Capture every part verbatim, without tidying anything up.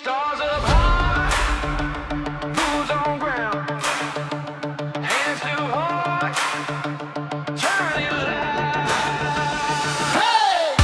Stars up high, boots on ground, hands too hard, turn it loud. Hey!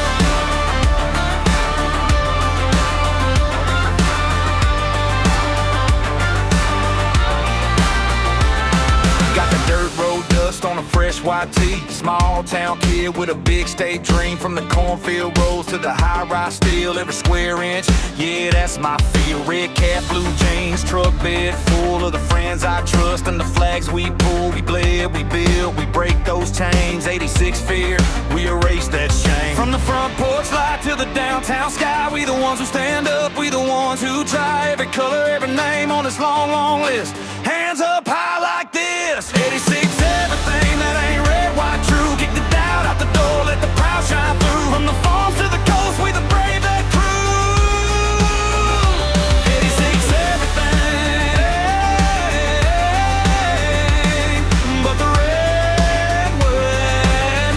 Got the dirt road dust on a fresh white tee. Small town kid with a big state dream. From the cornfield roads to the high-rise steel, every square inch, yeah, that's my field. Red cap, blue jeans, truck bed full of the friends I trust, and the flags we pull. We bled, we build, we break those chains. eighty-six fear, we erase that shame. From the front porch light to the downtown sky, we the ones who stand up, we the ones who try. Every color, every name on this long, long list. Hands up high like this. eighty-six, everything that ain't red, white, true. Kick the doubt out the door, let the proud shine through. From the farms to the coast, we the brave that crew. eighty-six, everything but the red, wet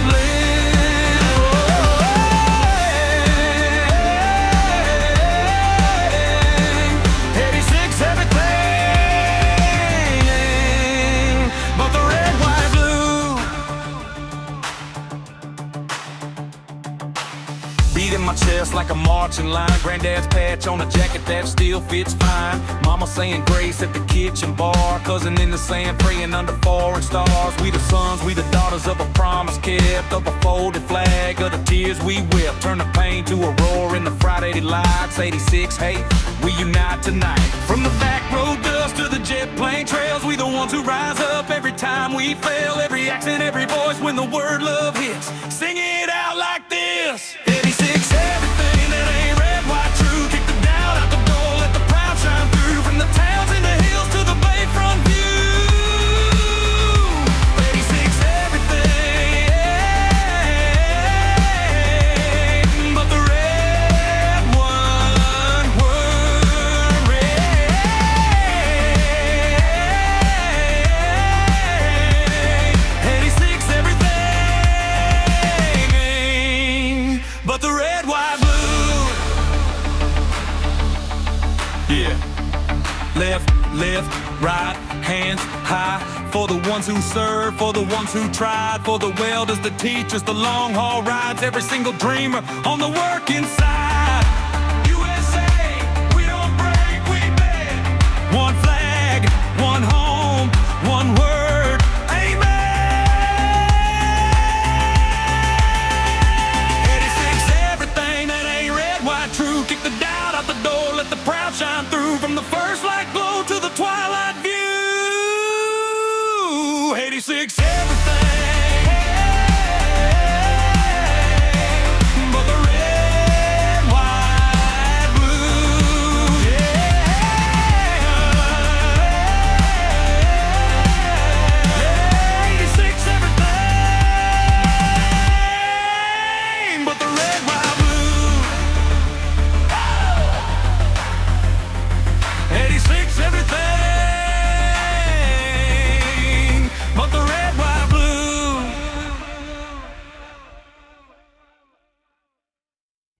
lane. eighty-six, everything but the red, white, blue. Beating my chest like a marching line. Granddad's patch on a jacket that still fits fine. Mama saying grace at the kitchen bar. Cousin in the sand praying under foreign stars. We the sons, we the daughters of a promise kept, of a folded flag, of the tears we wept. Turn the pain to a roar in the Friday lights. eighty-six, hey, we unite tonight. From the back road dust to the jet plane trails, we the ones who rise up every time we fail. Every accent, every voice when the word love hits. Sing it out like this. eighty-six, everything that ain't red, white, true. Kick the doubt out the door, let the proud shine through. From the towns and the hills to the bayfront view. eighty-six, everything but the red, one word, red. eighty-six, everything but the red, white, blue. Yeah. Left, left, right, hands high. For the ones who serve, for the ones who tried, for the welders, the teachers, the long haul rides, every single dreamer on the working side. U S A, we don't break, we bend. One flag, one home, one word, amen. eighty-six, everything that ain't red, white, true. Kick the doubt out the door, let the proud shine through. From the first light glow to the twilight view. eighty-six, everything but the red, white, blue. Yeah. eighty-six, everything but the red, white, blue. eighty-six, everything.